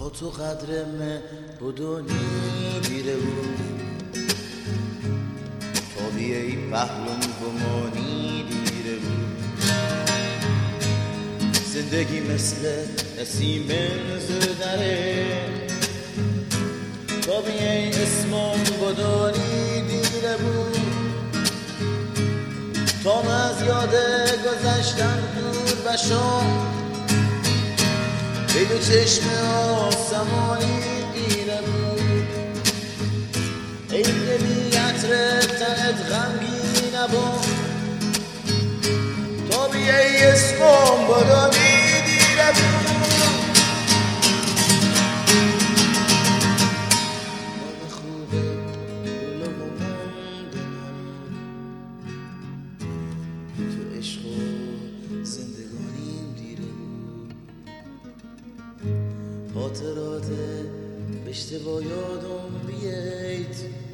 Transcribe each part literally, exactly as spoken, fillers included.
تو قدرم بدونی بیره بود تا بیایی پهلوم بمانی دیره بود زندگی مثل نسیم زدره تا بیایی اسمم بدونی دیره بود تا من از یاد گذشتن دور بشم ای دو چشم آسمانی دیره بود ای که بی عطر تنت غمگی نبود تا بیایی اسمم بدونی دیره بود مال خوبه گل و ماندنم تو عشق و زندگانیم دیره بود خاطرات به اشتباه یادم بیایید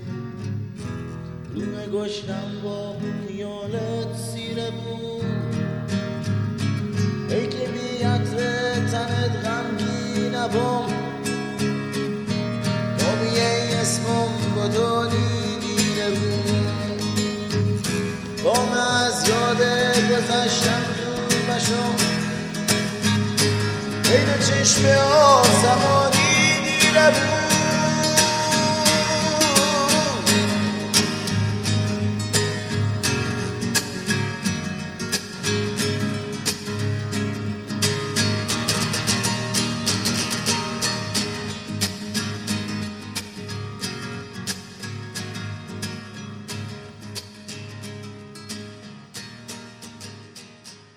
رومه گشتم با خیالت سیره بود ای که بی عطر تنت غمگی نبام تا بیایی اسمم بدونی دیره بود با من از یاد گذشتم دور بشم ای دو چشم آسمانی دیره بود